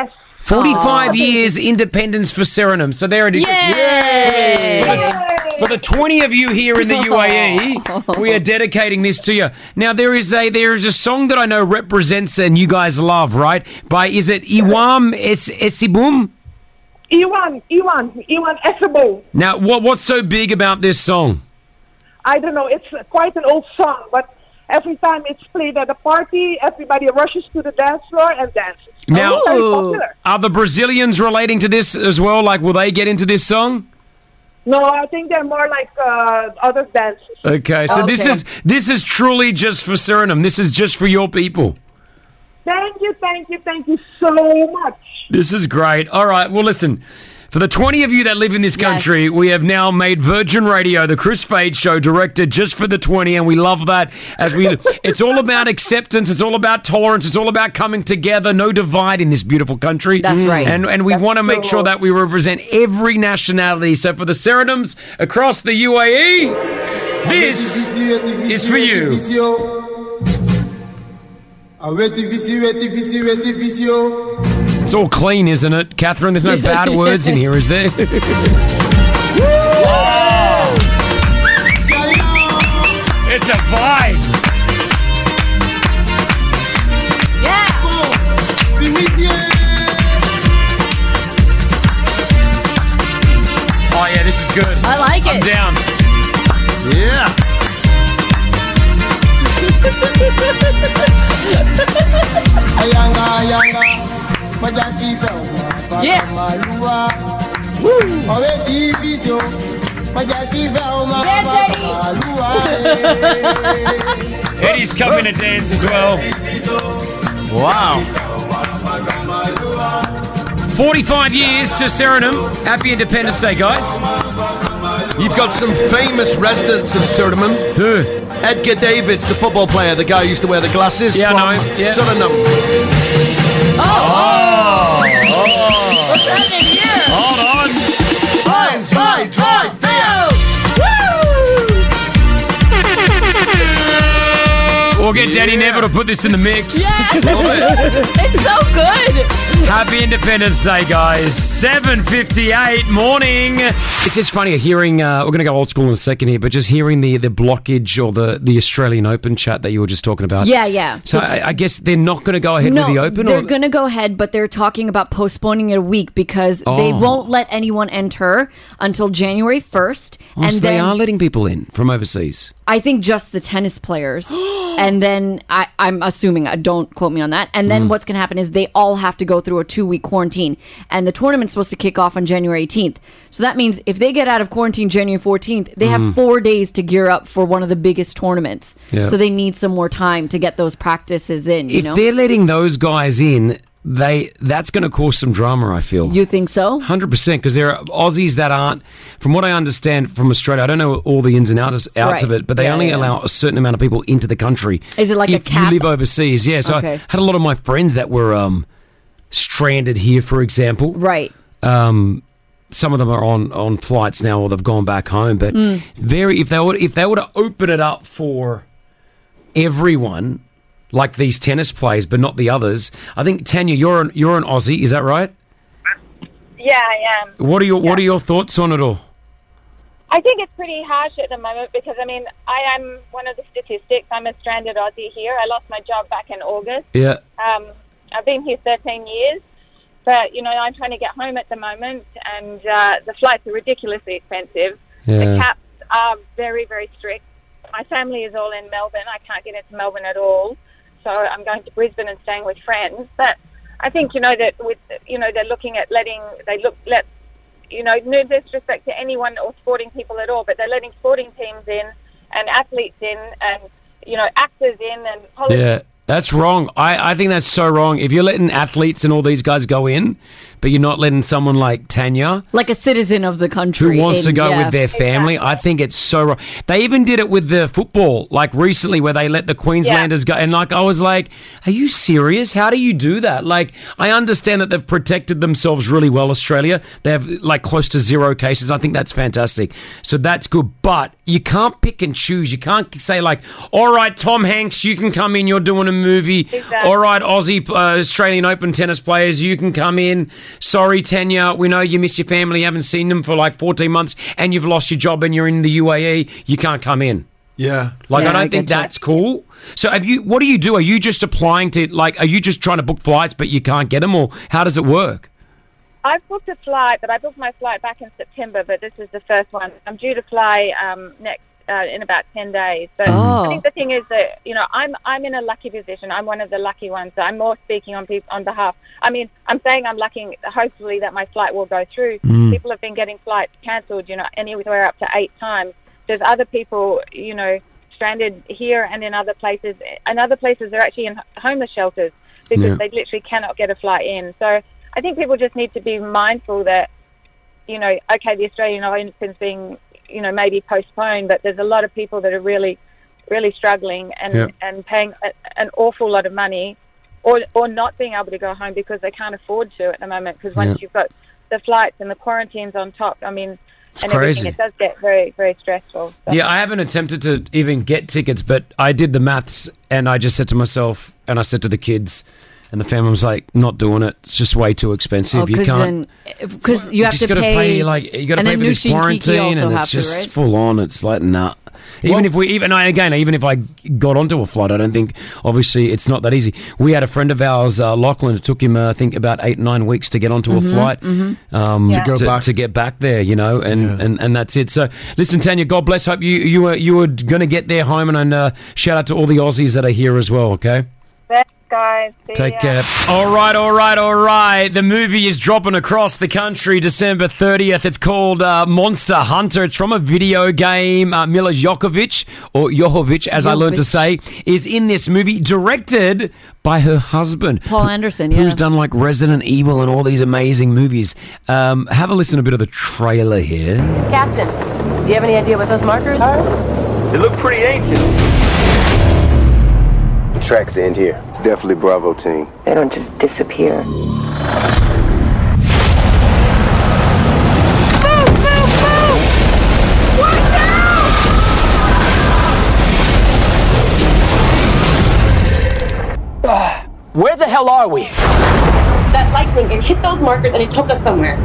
forty-five Aw. years independence for Serenum. So there it is. Yay! For the, for the twenty of you here in the U A E, we are dedicating this to you. Now there is a there is a song that I know represents and you guys love, right? By is it Iwam Es Esibum? Iwan, Iwan, Iwan Esabo. Now what what's so big about this song? I don't know. It's quite an old song, but every time it's played at a party, everybody rushes to the dance floor and dances. Now, It's very popular. are the Brazilians relating to this as well? Like, will they get into this song? No, I think they're more like uh, other dances. Okay, so this Okay. is this is truly just for Suriname. This is just for your people. Thank you, thank you, thank you so much. This is great. All right, well, listen. For the twenty of you that live in this country, we have now made Virgin Radio, the Chris Fade Show, directed just for the twenty, and we love that. As we, it's all about acceptance, it's all about tolerance, it's all about coming together, no divide in this beautiful country. That's right. And and we want to make sure that we represent every nationality. So for the Serenums across the U A E, this is for you. It's all clean, isn't it, Catherine? There's no bad words in here, is there? Oh. It's a vibe. Oh yeah, this is good. I like I'm it. down. Yeah. Eddie's coming to dance as well. Wow. forty-five years to Suriname. Happy Independence Day, guys. You've got some famous residents of Suriname. Who? Edgar Davids, the football player, the guy who used to wear the glasses. Yeah, I from know him. Yeah. Suriname. Oh! What's happening here? Hold on. Lions, my drive, We'll get Daddy Neville to put this in the mix. Yeah. It's so good. Happy Independence Day, guys. seven fifty-eight morning. It's just funny hearing, uh, we're going to go old school in a second here, but just hearing the, the blockage or the, the Australian Open chat that you were just talking about. Yeah, yeah. So I, I guess they're not going to go ahead no, with the Open? they're or going to go ahead, but they're talking about postponing it a week because they Oh. won't let anyone enter until January first. Oh, and so then they are letting people in from overseas. I think just the tennis players. And then I, I'm assuming, uh, don't quote me on that. And then Mm. what's going to happen is they all have to go through a two week quarantine. And the tournament's supposed to kick off on January eighteenth. So that means if they get out of quarantine January fourteenth, they Mm. have four days to gear up for one of the biggest tournaments. Yeah. So they need some more time to get those practices in, you If know? they're letting those guys in, they that's going to cause some drama, I feel. You think so? one hundred percent, because there are Aussies that aren't, from what I understand from Australia, I don't know all the ins and outs, outs of Right. it, but they Yeah, only yeah. allow a certain amount of people into the country. Is it like a if cap? you live overseas? Yeah, so Okay. I had a lot of my friends that were um, stranded here, for example. Right. Um, some of them are on, on flights now, or they've gone back home. But Mm. very, if they were if they were to open it up for everyone, like these tennis players, but not the others, I think Tanya, you're an you're an Aussie, is that right? Yeah, I am. What are your What are your thoughts on it all? I think it's pretty harsh at the moment because, I mean, I am one of the statistics. I'm a stranded Aussie here. I lost my job back in August. Yeah. Um, I've been here thirteen years, but, you know, I'm trying to get home at the moment, and uh, the flights are ridiculously expensive. Yeah. The caps are very, very strict. My family is all in Melbourne. I can't get into Melbourne at all, so I'm going to Brisbane and staying with friends. But I think, you know, that with, you know, they're looking at letting, they look, let, you know, no disrespect to anyone or sporting people at all, but they're letting sporting teams in and athletes in and, you know, actors in and politicians. Yeah, that's wrong. I, I think that's so wrong. If you're letting athletes and all these guys go in, but you're not letting someone like Tanya, Like a citizen of the country. who wants to in- go yeah. with their family. I think it's so wrong. They even did it with the football, like recently, where they let the Queenslanders go. And like, I was like, are you serious? How do you do that? Like, I understand that they've protected themselves really well, Australia. They have like close to zero cases. I think that's fantastic. So that's good. But you can't pick and choose. You can't say like, all right, Tom Hanks, you can come in. You're doing a movie. Exactly. All right, Aussie uh, Australian Open tennis players, you can come in. Sorry, Tanya, we know you miss your family. You haven't seen them for like fourteen months and you've lost your job and you're in the U A E. You can't come in. Yeah. Like, Yeah, I don't I think get you. that's cool. So have you, what do you do? Are you just applying to, like, are you just trying to book flights but you can't get them, or how does it work? I've booked a flight, but I booked my flight back in September, but this is the first one. I'm due to fly um, next uh, in about ten days. But Oh. I think the thing is that, you know, I'm I'm in a lucky position. I'm one of the lucky ones. So I'm more speaking on peop on behalf. I mean, I'm saying I'm lucky, hopefully, that my flight will go through. Mm. People have been getting flights cancelled, you know, anywhere up to eight times. There's other people, you know, stranded here and in other places. And other places are actually in homeless shelters because Yeah. they literally cannot get a flight in. So I think people just need to be mindful that, you know, okay, the Australian Open's being, you know, maybe postponed, but there's a lot of people that are really, really struggling and, Yep. and paying a, an awful lot of money, or or not being able to go home because they can't afford to at the moment. Because once Yeah. you've got the flights and the quarantines on top, I mean, It's and crazy. everything, it does get very, very stressful. So. Yeah, I haven't attempted to even get tickets, but I did the maths and I just said to myself, and I said to the kids, and the family was like, not doing it. It's just way too expensive. Oh, you can't. Because you have just to gotta pay, like you got to and pay then for this Nushi and Kiki quarantine, also and have it's to, just right? full on. It's like nah. Even if we even I again even if I got onto a flight, I don't think obviously it's not that easy. We had a friend of ours, uh, Lachlan. It took him uh, I think about eight nine weeks to get onto Mhm, a flight mhm. um, Yeah. To go to, back. to get back there, you know, and, and, and that's it. So listen, Tanya, God bless. Hope you you were you were going to get there home, and, and uh, shout out to all the Aussies that are here as well. Okay. Thanks, guys. See Take ya. care. All right, all right, all right. The movie is dropping across the country December thirtieth. It's called uh, Monster Hunter. It's from a video game. Uh, Mila Jovovich, or Jovovich, as I learned to say, is in this movie, directed by her husband. Paul Anderson, yeah. Who's done like Resident Evil and all these amazing movies. Um, have a listen to a bit of the trailer here. Captain, do you have any idea what those markers are? They look pretty ancient. Tracks end here. It's definitely Bravo team. They don't just disappear. Where the hell are we? That lightning, it hit those markers and it took us somewhere.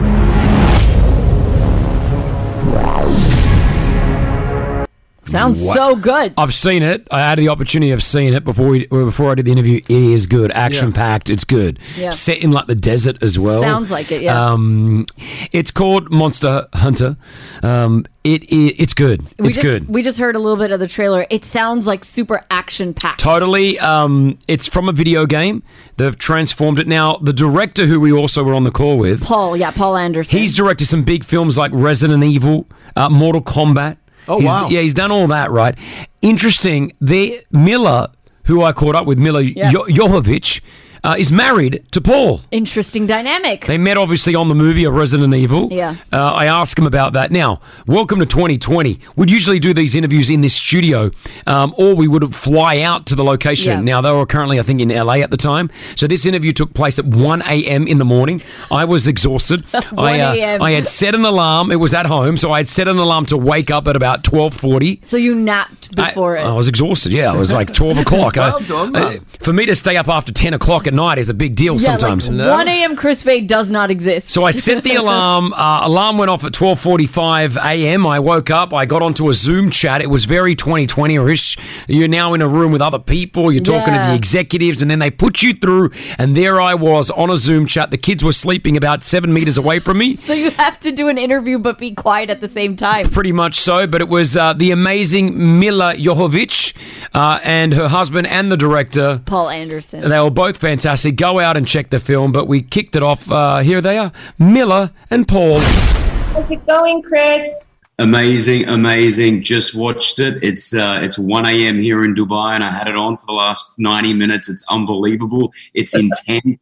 Sounds What? so good. I've seen it. I had the opportunity of seeing it before we before I did the interview. It is good, action packed. It's good. Yeah. Set in like the desert as well. Sounds like it, yeah. Um, it's called Monster Hunter. Um, it, it it's good. We it's just, good. We just heard a little bit of the trailer. It sounds like super action packed. Totally. Um, it's from a video game. They've transformed it. Now, the director who we also were on the call with, Paul, yeah, Paul Anderson. he's directed some big films like Resident Evil, uh, Mortal Kombat. Oh, He's- wow. Yeah, he's done all that, right? Interesting. The Miller, who I caught up with, Miller Yeah. Jo- Jovovich, uh, is married to Paul. Interesting dynamic. They met obviously on the movie of Resident Evil. Yeah. Uh, I asked him about that. Now, welcome to twenty twenty. We'd usually do these interviews in this studio, um, or we would fly out to the location. Yeah. Now, they were currently, I think, in L A at the time. So this interview took place at one a.m. in the morning. I was exhausted. I, one a.m.. I had set an alarm. It was at home, so I had set an alarm to wake up at about twelve forty. So you napped before I, it. I was exhausted. Yeah, it was like twelve o'clock. I- Well done, uh, man. for me to stay up after ten o'clock at night is a big deal yeah, sometimes. like one a.m. Chris Fade does not exist. So I set the alarm. Uh, alarm went off at twelve forty-five a.m. I woke up. I got onto a Zoom chat. It was very twenty twenty-ish. You're now in a room with other people. You're talking to Yeah. the executives, and then they put you through. And there I was on a Zoom chat. The kids were sleeping about seven meters away from me. So you have to do an interview but be quiet at the same time. Pretty much so, but it was uh, the amazing Mila Jovovich uh, and her husband and the director. Paul Anderson. They were both fantastic. Go out and check the film, but we kicked it off. Uh, here they are, Mila and Paul. How's it going, Chris? Amazing, amazing. Just watched it. It's uh, it's one a.m. here in Dubai, and I had it on for the last ninety minutes. It's unbelievable. It's intense.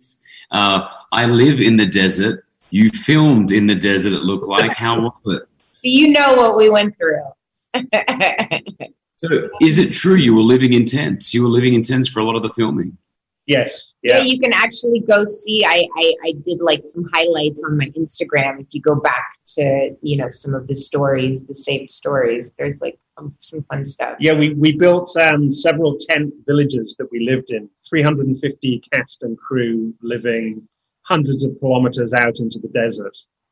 Uh, I live in the desert. You filmed in the desert, it looked like. How was it? So you know what we went through. So is it true you were living in tents? You were living in tents for a lot of the filming? Yes. Yeah, you can actually go see. I, I I did like some highlights on my Instagram. If you go back to, you know, some of the stories, the saved stories, there's like um, some fun stuff. Yeah, we, we built um, several tent villages that we lived in, three hundred fifty cast and crew living hundreds of kilometers out into the desert.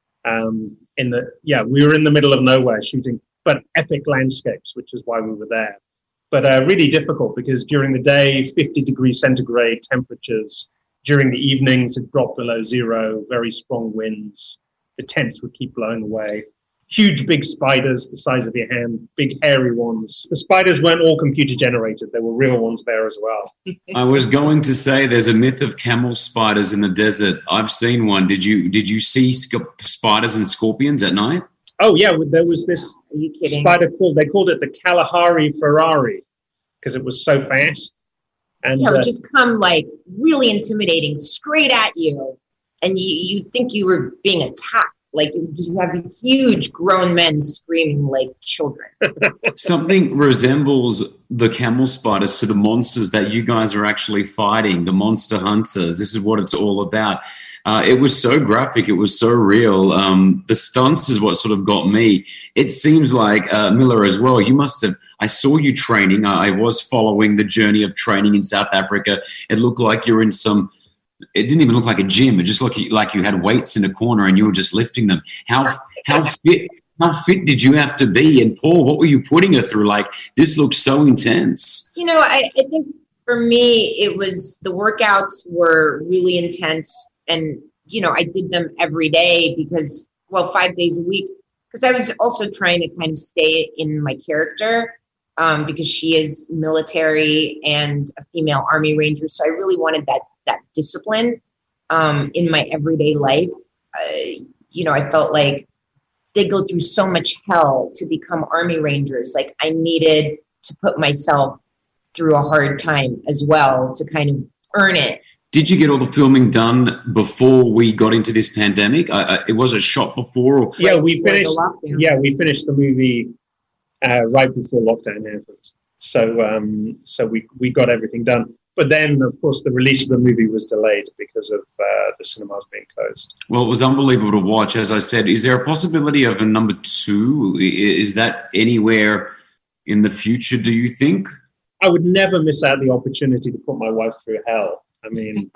Um, in the yeah, we were in the middle of nowhere shooting, but epic landscapes, which is why we were there. But uh, really difficult because during the day, fifty degrees centigrade temperatures. During the evenings, it dropped below zero, very strong winds. The tents would keep blowing away. Huge, big spiders the size of your hand, big, hairy ones. The spiders weren't all computer generated. There were real ones there as well. I was going to say there's a myth of camel spiders in the desert. I've seen one. Did you did you see sc- spiders and scorpions at night? Oh, yeah, there was this Are you kidding? spider called, they called it the Kalahari Ferrari because it was so fast. And Yeah, it would uh, just come like really intimidating straight at you. And you, you think you were being attacked. Like you have huge grown men screaming like children. Something resembles the camel spiders to the monsters that you guys are actually fighting, the monster hunters. This is what it's all about. Uh, it was so graphic. It was so real. Um, the stunts is what sort of got me. It seems like, uh, Miller as well, you must have, I saw you training. I, I was following the journey of training in South Africa. It looked like you're in some, it didn't even look like a gym. It just looked like you had weights in a corner and you were just lifting them. How, how fit, how fit did you have to be? And Paul, what were you putting her through? Like, this looks so intense. You know, I, I think for me, it was the workouts were really intense. And, you know, I did them every day because, well, five days a week, because I was also trying to kind of stay in my character um, because she is military and a female Army Ranger. So I really wanted that that discipline um, in my everyday life. Uh, you know, I felt like they go through so much hell to become Army Rangers. Like I needed to put myself through a hard time as well to kind of earn it. Did you get all the filming done before we got into this pandemic? I, I, it was a shot before? Or- yeah, we finished. Yeah, we finished the movie uh, right before lockdown happened. So, um, so we we got everything done. But then, of course, the release of the movie was delayed because of uh, the cinemas being closed. Well, it was unbelievable to watch. As I said, is there a possibility of a number two? Is that anywhere in the future, do you think? I would never miss out the opportunity to put my wife through hell. I mean,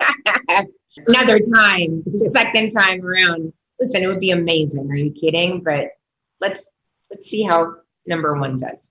another time, the second time around. Listen, it would be amazing. Are you kidding? But let's let's see how number one does.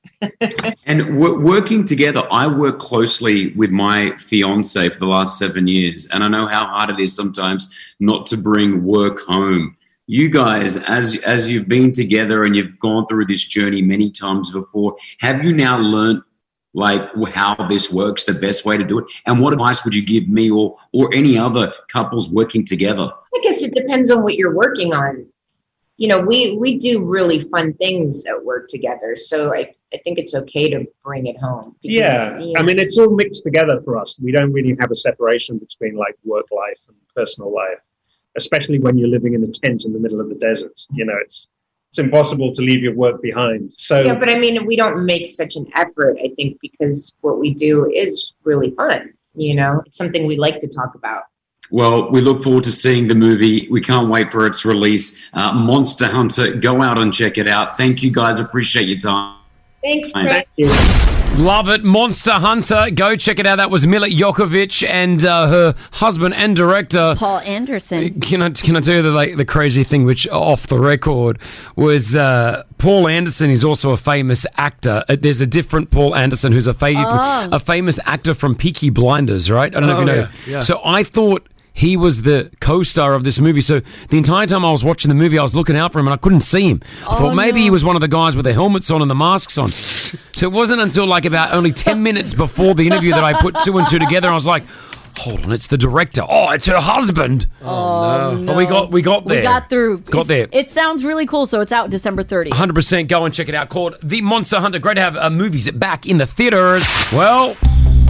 And w- working together, I work closely with my fiance for the last seven years, and I know how hard it is sometimes not to bring work home. You guys, as as you've been together and you've gone through this journey many times before, have you now learned like how this works, the best way to do it? And what advice would you give me or or any other couples working together? I guess it depends on what you're working on. You know, we, we do really fun things at work together. So I, I think it's okay to bring it home. Because, yeah. you know, I mean, it's all mixed together for us. We don't really have a separation between like work life and personal life, especially when you're living in a tent in the middle of the desert. You know, it's it's impossible to leave your work behind. So yeah, but I mean, we don't make such an effort, I think, because what we do is really fun. You know, it's something we like to talk about. Well, we look forward to seeing the movie. We can't wait for its release. Uh, Monster Hunter, go out and check it out. Thank you, guys. Appreciate your time. Thanks, Chris. Thank you. Love it. Monster Hunter. Go check it out. That was Mila Jokovic and uh, her husband and director, Paul Anderson. Can I, can I tell you the, like, the crazy thing, which off the record, was uh, Paul Anderson is also a famous actor. Uh, there's a different Paul Anderson who's a, fa- Oh. a famous actor from Peaky Blinders, right? I don't know Oh, if you know. yeah, yeah. So I thought he was the co-star of this movie. So the entire time I was watching the movie, I was looking out for him and I couldn't see him. I Oh, thought maybe no. he was one of the guys with the helmets on and the masks on. So it wasn't until like about only ten minutes before the interview that I put two and two together. I was like, hold on, it's the director. Oh, it's her husband. Oh, no. But we got we got there. We got through. Got It's- there. It sounds really cool. So it's out December thirtieth. one hundred percent go and check it out. Called The Monster Hunter. Great to have uh, movies back in the theaters. Well,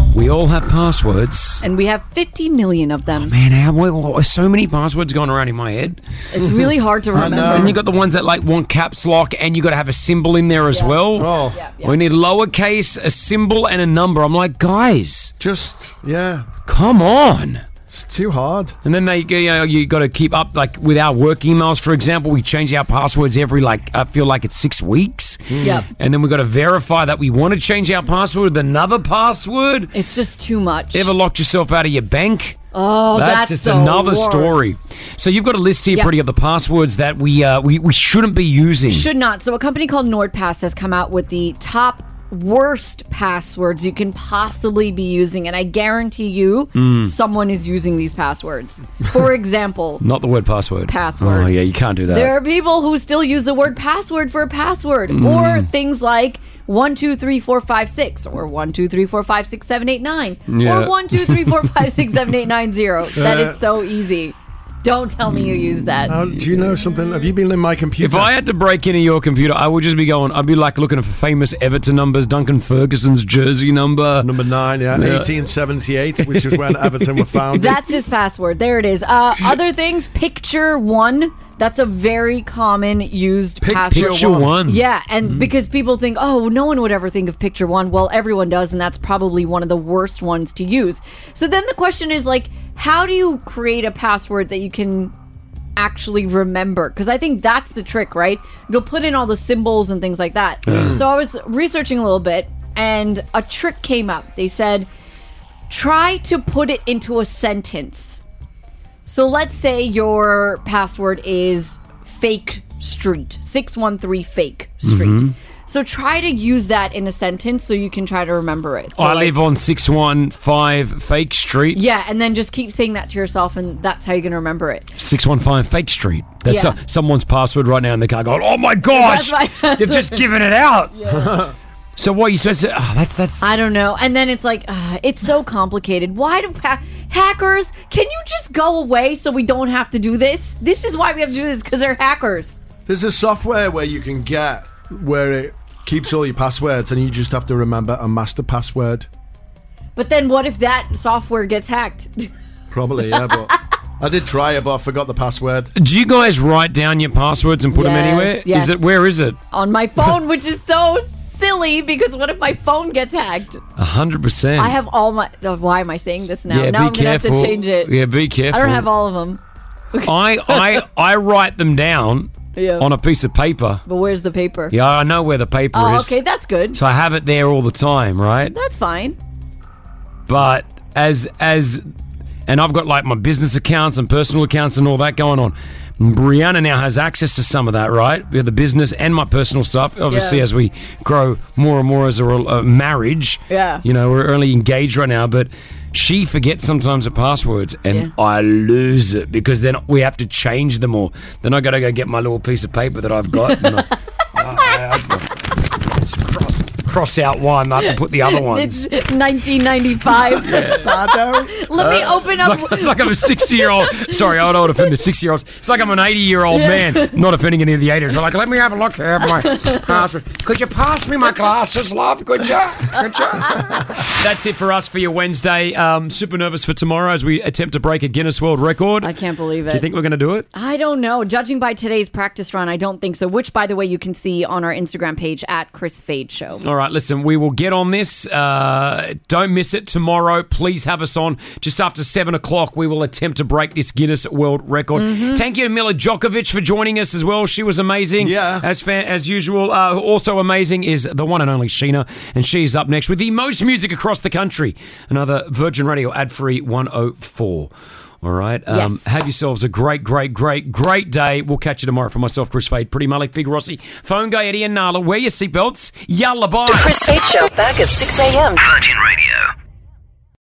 We all have passwords. And we have fifty million of them. Man, how, well, so many passwords going around in my head. It's really hard to remember. And you got the ones that like want caps lock, and you got to have a symbol in there as Yeah. well. Oh. Yeah, yeah. We need lowercase, a symbol, and a number. I'm like, guys, Just, yeah. come on. It's too hard. And then they, you know, you got to keep up, like with our work emails, for example, we change our passwords every, like, I feel like it's six weeks. Yep. And then we got to verify that we want to change our password with another password. It's just too much. Ever locked yourself out of your bank? Oh, that's, that's just the another worst. story. So you've got a list here, Yeah. Pretty, of the passwords that we, uh, we we shouldn't be using. Should not. So a company called NordPass has come out with the top worst passwords you can possibly be using, and I guarantee you Mm. someone is using these passwords. For example, Not the word password. Password. Oh, yeah, you can't do that. there are people who still use the word password for a password, Mm. or things like one two three four five six, or one two three four five six seven eight nine, Yeah. or one two three four five six seven eight nine zero. That Uh, is so easy. Don't tell me you use that. Now, do you know something? Have you been in my computer? If I had to break into your computer, I would just be going, I'd be like looking for famous Everton numbers, Duncan Ferguson's jersey number. Number nine, yeah, Yeah. eighteen seventy-eight, which is when Everton were founded. That's his password. There it is. Uh, other things, picture one. That's a very common used password. Picture one. Yeah, and because people think, oh, no one would ever think of picture one. Well, everyone does, and that's probably one of the worst ones to use. So then the question is, like, how do you create a password that you can actually remember? Because I think that's the trick, right? You'll put in all the symbols and things like that. Yeah. So I was researching a little bit, and a trick came up. They said, try to put it into a sentence. So let's say your password is fake street, six one three fake street. Mhm. So try to use that in a sentence so you can try to remember it. So I like- live on six one five Fake Street. Yeah, and then just keep saying that to yourself, and that's how you're going to remember it. six one five Fake Street. That's Yeah. uh, someone's password right now in the car going, oh my gosh, That's my they've just given it out. So what are you supposed to, oh, that's, that's. I don't know. And then it's like, uh, it's so complicated. Why do ha- hackers, can you just go away so we don't have to do this? This is why we have to do this, because they're hackers. There's a software where you can get where it keeps all your passwords, and you just have to remember a master password. But then what if that software gets hacked? Probably, yeah, but I did try it, but I forgot the password. Do you guys write down your passwords and put them Yes, anywhere? yes. Is it, where is it? On my phone, which is so silly, because what if my phone gets hacked? A hundred percent. I have all my... Oh, why am I saying this now? Yeah, now be I'm going to have to careful. change it. Yeah, be careful. I don't have all of them. I, I, I write them down Yeah. on a piece of paper. But where's the paper? Yeah, I know where the paper Oh, is. okay, that's good. So I have it there all the time, right? That's fine. But as as and I've got like my business accounts and personal accounts and all that going on. Brianna now has access to some of that, right? We have the business and my personal stuff. Obviously, Yeah. as we grow more and more as a, rel- a marriage, Yeah. you know, we're only engaged right now, but she forgets sometimes her passwords, and Yeah. I lose it because then we have to change them all. Then I got to go get my little piece of paper that I've got. And I, I, I, just cross, cross out one. I have to put the other ones. It's nineteen ninety-five. Let me Uh, open it's up. Like, it's like I'm a sixty-year-old. Sorry, I don't want to offend the sixty-year-olds. It's like I'm an eighty-year-old Yeah. man. Not offending any of the eighties. But like, let me have a look here at my password. Could you pass me my glasses, love? Could you? Could you? That's it for us for your Wednesday. Um, super nervous for tomorrow as we attempt to break a Guinness World Record. I can't believe it. Do you think we're going to do it? I don't know. Judging by today's practice run, I don't think so. Which, by the way, you can see on our Instagram page at Chris Fade Show. All right, listen, we will get on this. Uh, don't miss it tomorrow. Please have us on. Just after seven o'clock, we will attempt to break this Guinness World Record. Mm-hmm. Thank you to Mila Djokovic for joining us as well. She was amazing. Yeah. As, fan, as usual. Uh, also amazing is the one and only Sheena, and she's up next with the most music across the country. Another Virgin Radio ad-free one oh four. All right. Um, Yes. Have yourselves a great, great, great, great day. We'll catch you tomorrow. For myself, Chris Fade, Pretty Malik, Big Rossi, Phone Guy, Eddie and Nala. Wear your seatbelts. Yalla, bye. The Chris Fade Show back at six a.m. Virgin Radio.